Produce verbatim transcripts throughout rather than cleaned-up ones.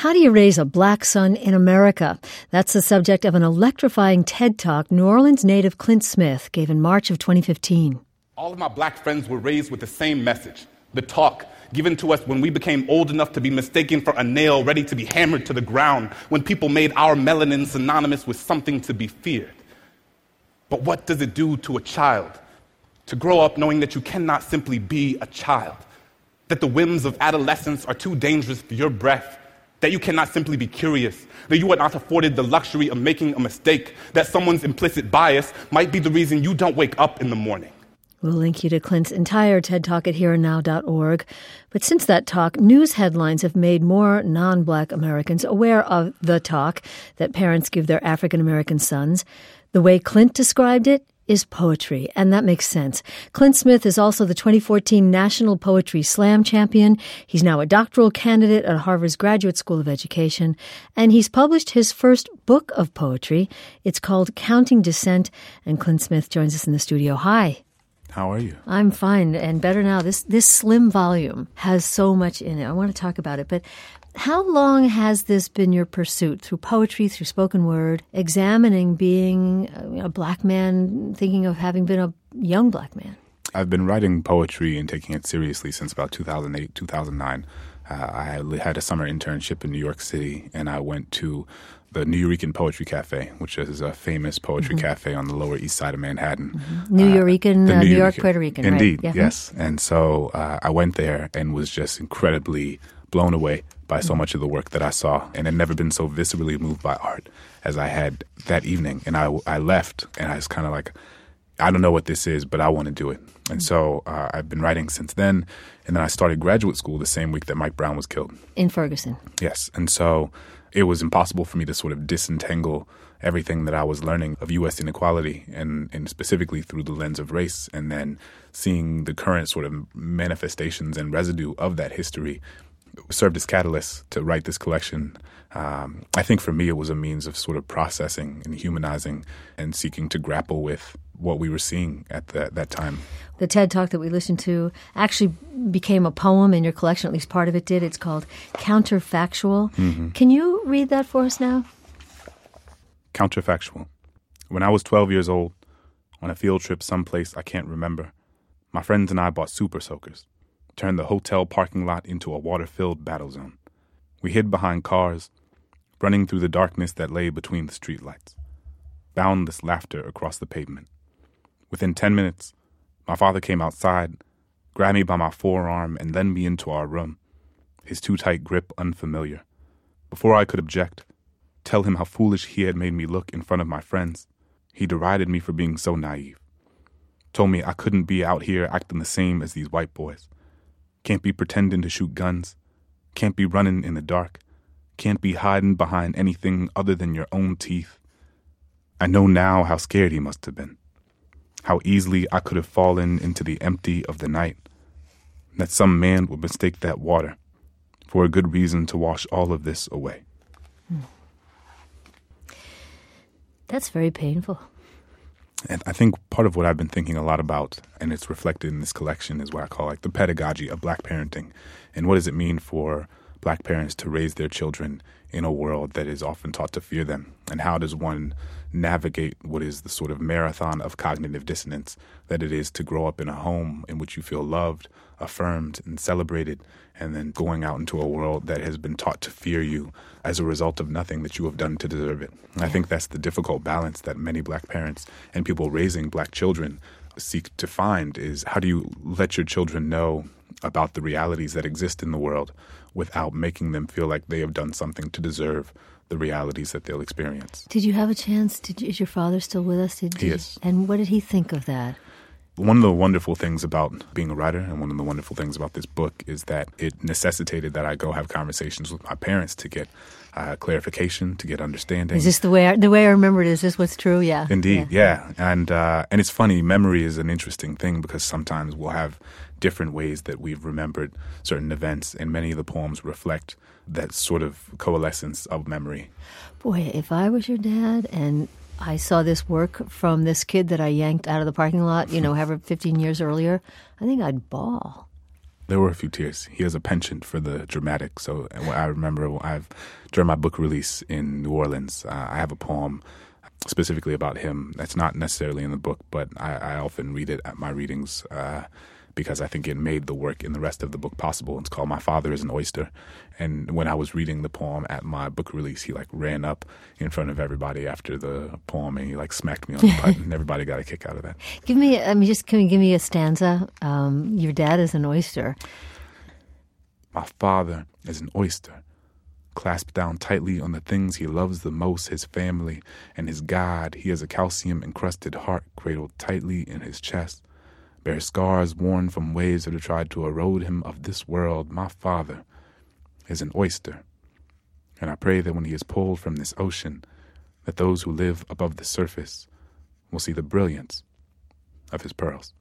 How do you raise a black son in America? That's the subject of an electrifying TED Talk New Orleans native Clint Smith gave in March of twenty fifteen. All of my black friends were raised with the same message, the talk given to us when we became old enough to be mistaken for a nail ready to be hammered to the ground, when people made our melanin synonymous with something to be feared. But what does it do to a child to grow up knowing that you cannot simply be a child, that the whims of adolescence are too dangerous for your breath, that you cannot simply be curious, that you are not afforded the luxury of making a mistake, that someone's implicit bias might be the reason you don't wake up in the morning? We'll link you to Clint's entire TED Talk at here and now dot org. But since that talk, news headlines have made more non-black Americans aware of the talk that parents give their African-American sons. The way Clint described it is poetry, and that makes sense. Clint Smith is also the twenty fourteen National Poetry Slam champion. He's now a doctoral candidate at Harvard's Graduate School of Education, and he's published his first book of poetry. It's called Counting Dissent, and Clint Smith joins us in the studio. Hi. How are you? I'm fine, and better now. This this slim volume has so much in it. I want to talk about it, but how long has this been your pursuit, through poetry, through spoken word, examining being a, a black man, thinking of having been a young black man? I've been writing poetry and taking it seriously since about two thousand eight, two thousand nine. Uh, I had a summer internship in New York City, and I went to the Nuyorican Poetry Cafe, which is a famous poetry mm-hmm. cafe on the Lower East Side of Manhattan. Mm-hmm. Nuyorican, uh, New York, Puerto Rican, Indeed, right? Yeah. Yes. And so uh, I went there and was just incredibly blown away by so much of the work that I saw, and had never been so viscerally moved by art as I had that evening. And I, I left, and I was kind of like, I don't know what this is, but I want to do it. And so uh, I've been writing since then, and then I started graduate school the same week that Mike Brown was killed. In Ferguson. Yes. And so it was impossible for me to sort of disentangle everything that I was learning of U S inequality, and, and specifically through the lens of race, and then seeing the current sort of manifestations and residue of that history served as catalyst to write this collection. Um, I think for me it was a means of sort of processing and humanizing and seeking to grapple with what we were seeing at the, that time. The TED Talk that we listened to actually became a poem in your collection, at least part of it did. It's called Counterfactual. Mm-hmm. Can you read that for us now? Counterfactual. When I was twelve years old, on a field trip someplace I can't remember, my friends and I bought super soakers, turned the hotel parking lot into a water-filled battle zone. We hid behind cars, running through the darkness that lay between the streetlights. Boundless laughter across the pavement. Within ten minutes, my father came outside, grabbed me by my forearm, and led me into our room, his too-tight grip unfamiliar. Before I could object, tell him how foolish he had made me look in front of my friends, he derided me for being so naive. Told me I couldn't be out here acting the same as these white boys. Can't be pretending to shoot guns. Can't be running in the dark. Can't be hiding behind anything other than your own teeth. I know now how scared he must have been. How easily I could have fallen into the empty of the night. That some man would mistake that water for a good reason to wash all of this away. Hmm. That's very painful. And I think part of what I've been thinking a lot about, and it's reflected in this collection, is what I call like the pedagogy of black parenting. And what does it mean for black parents to raise their children in a world that is often taught to fear them? And how does one navigate what is the sort of marathon of cognitive dissonance that it is to grow up in a home in which you feel loved, affirmed, and celebrated, and then going out into a world that has been taught to fear you as a result of nothing that you have done to deserve it. And I think that's the difficult balance that many black parents and people raising black children seek to find, is how do you let your children know about the realities that exist in the world without making them feel like they have done something to deserve the realities that they'll experience. Did you have a chance? Did you, is your father still with us? Did, he did, is. And what did he think of that? One of the wonderful things about being a writer, and one of the wonderful things about this book, is that it necessitated that I go have conversations with my parents to get uh, clarification, to get understanding. Is this the way I, the way I remember it? Is this what's true? Yeah. Indeed, yeah. yeah. And uh, and it's funny, memory is an interesting thing because sometimes we'll have different ways that we've remembered certain events, and many of the poems reflect that sort of coalescence of memory. Boy, if I was your dad and I saw this work from this kid that I yanked out of the parking lot, you know, however, fifteen years earlier, I think I'd bawl. There were a few tears. He has a penchant for the dramatic. So I remember I've during my book release in New Orleans, uh, I have a poem specifically about him that's not necessarily in the book, but I, I often read it at my readings uh, because I think it made the work in the rest of the book possible. It's called My Father is an Oyster. And when I was reading the poem at my book release, he like ran up in front of everybody after the poem and he like smacked me on the butt and everybody got a kick out of that. Give me, I mean, just can you give me a stanza? Um, your dad is an oyster. My father is an oyster, clasped down tightly on the things he loves the most, his family and his God. He has a calcium-encrusted heart cradled tightly in his chest, bears scars worn from waves that have tried to erode him of this world. My father is an oyster, and I pray that when he is pulled from this ocean, that those who live above the surface will see the brilliance of his pearls.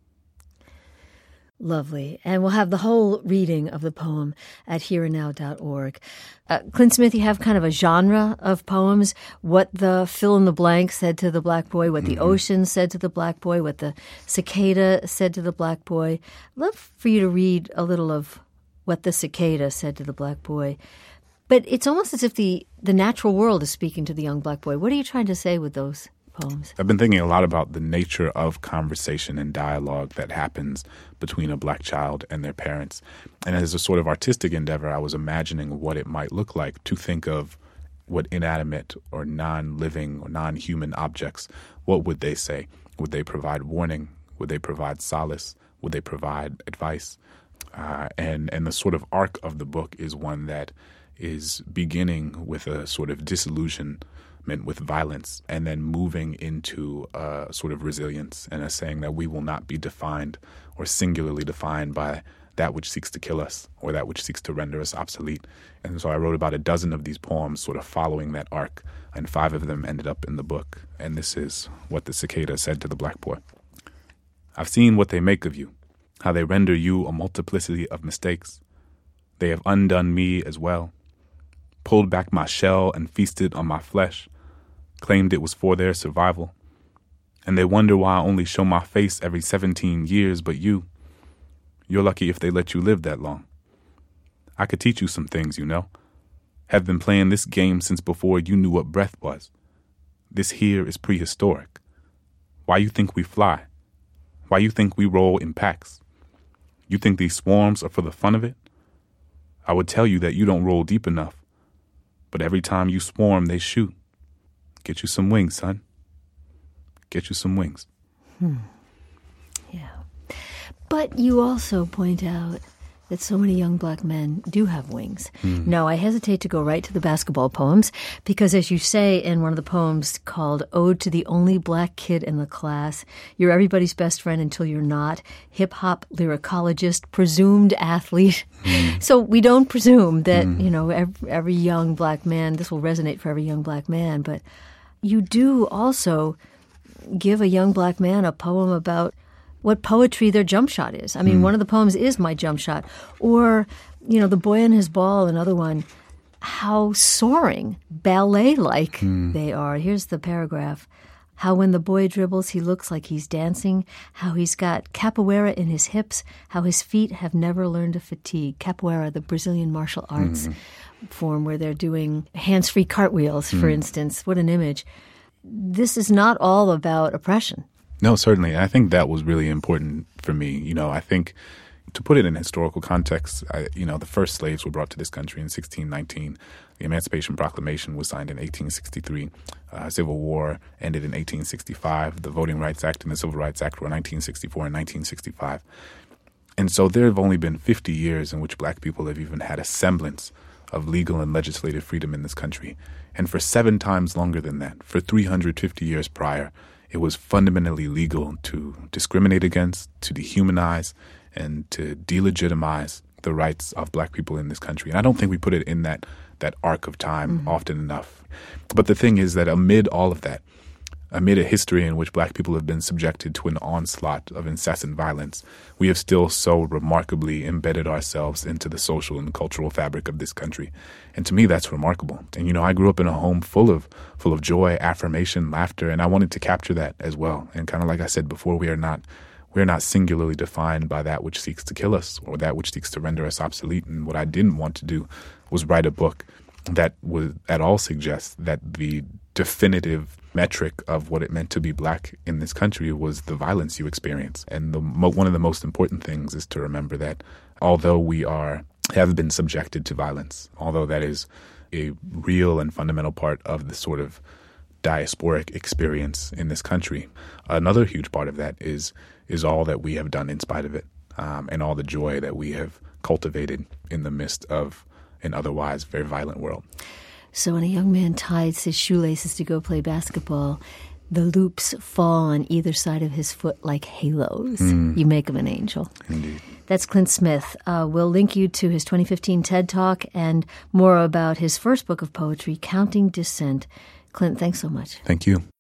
Lovely. And we'll have the whole reading of the poem at here and now dot org. Uh, Clint Smith, you have kind of a genre of poems, what the fill-in-the-blank said to the black boy, what the mm-hmm. ocean said to the black boy, what the cicada said to the black boy. I'd love for you to read a little of what the cicada said to the black boy. But it's almost as if the, the natural world is speaking to the young black boy. What are you trying to say with those poems? I've been thinking a lot about the nature of conversation and dialogue that happens between a black child and their parents. And as a sort of artistic endeavor, I was imagining what it might look like to think of what inanimate or non-living or non-human objects, what would they say? Would they provide warning? Would they provide solace? Would they provide advice? Uh, and, and the sort of arc of the book is one that is beginning with a sort of disillusionment with violence and then moving into a sort of resilience and a saying that we will not be defined or singularly defined by that which seeks to kill us or that which seeks to render us obsolete. And so I wrote about a dozen of these poems sort of following that arc, and five of them ended up in the book. And this is what the cicada said to the black boy. I've seen what they make of you, how they render you a multiplicity of mistakes. They have undone me as well, pulled back my shell and feasted on my flesh, claimed it was for their survival. And they wonder why I only show my face every seventeen years, but you, you're lucky if they let you live that long. I could teach you some things, you know. Have been playing this game since before you knew what breath was. This here is prehistoric. Why you think we fly? Why you think we roll in packs? You think these swarms are for the fun of it? I would tell you that you don't roll deep enough. But every time you swarm, they shoot. Get you some wings, son. Get you some wings. Hmm. Yeah. But you also point out that so many young black men do have wings. Mm. Now, I hesitate to go right to the basketball poems because, as you say in one of the poems called Ode to the Only Black Kid in the Class, you're everybody's best friend until you're not, hip-hop lyricologist, presumed athlete. Mm. So we don't presume that, mm. you know, every, every young black man, this will resonate for every young black man, but you do also give a young black man a poem about what poetry their jump shot is. I mean, mm. one of the poems is My Jump Shot. Or, you know, The Boy and His Ball, another one, how soaring, ballet-like mm. they are. Here's the paragraph. How when the boy dribbles, he looks like he's dancing. How he's got capoeira in his hips. How his feet have never learned to fatigue. Capoeira, the Brazilian martial arts mm. form where they're doing hands-free cartwheels, mm. for instance. What an image. This is not all about oppression. No, certainly. I think that was really important for me. You know, I think to put it in historical context, I, you know, the first slaves were brought to this country in sixteen nineteen. The Emancipation Proclamation was signed in eighteen sixty-three. Uh, Civil War ended in eighteen sixty-five. The Voting Rights Act and the Civil Rights Act were nineteen sixty-four and nineteen sixty-five. And so there have only been fifty years in which black people have even had a semblance of legal and legislative freedom in this country. And for seven times longer than that, for three hundred fifty years prior, it was fundamentally legal to discriminate against, to dehumanize, and to delegitimize the rights of black people in this country. And I don't think we put it in that that arc of time mm-hmm. often enough. But the thing is that amid all of that, amid a history in which black people have been subjected to an onslaught of incessant violence, we have still so remarkably embedded ourselves into the social and cultural fabric of this country. And to me, that's remarkable. And, you know, I grew up in a home full of full of joy, affirmation, laughter, and I wanted to capture that as well. And kind of like I said before, we are not we're not singularly defined by that which seeks to kill us or that which seeks to render us obsolete. And what I didn't want to do was write a book that would at all suggest that the definitive metric of what it meant to be black in this country was the violence you experience. And the mo- one of the most important things is to remember that although we are have been subjected to violence, although that is a real and fundamental part of the sort of diasporic experience in this country, another huge part of that is is all that we have done in spite of it, um, and all the joy that we have cultivated in the midst of an otherwise very violent world. So when a young man ties his shoelaces to go play basketball, the loops fall on either side of his foot like halos. Mm. You make him an angel. Indeed. That's Clint Smith. Uh, we'll link you to his twenty fifteen TED Talk and more about his first book of poetry, Counting Dissent. Clint, thanks so much. Thank you.